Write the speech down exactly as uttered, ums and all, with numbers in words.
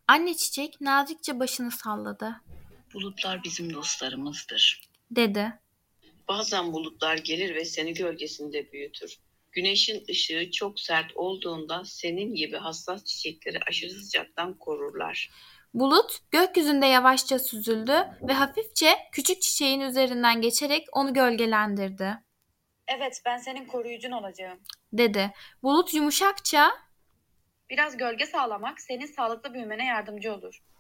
Anne çiçek nazikçe başını salladı. Bulutlar bizim dostlarımızdır, dedi. Bazen bulutlar gelir ve seni gölgesinde büyütür. Güneşin ışığı çok sert olduğunda senin gibi hassas çiçekleri aşırı sıcaktan korurlar. Bulut gökyüzünde yavaşça süzüldü ve hafifçe küçük çiçeğin üzerinden geçerek onu gölgelendirdi, Evet, ben senin koruyucun olacağım. dedi. Bulut yumuşakça, Biraz gölge sağlamak senin sağlıklı büyümene yardımcı olur.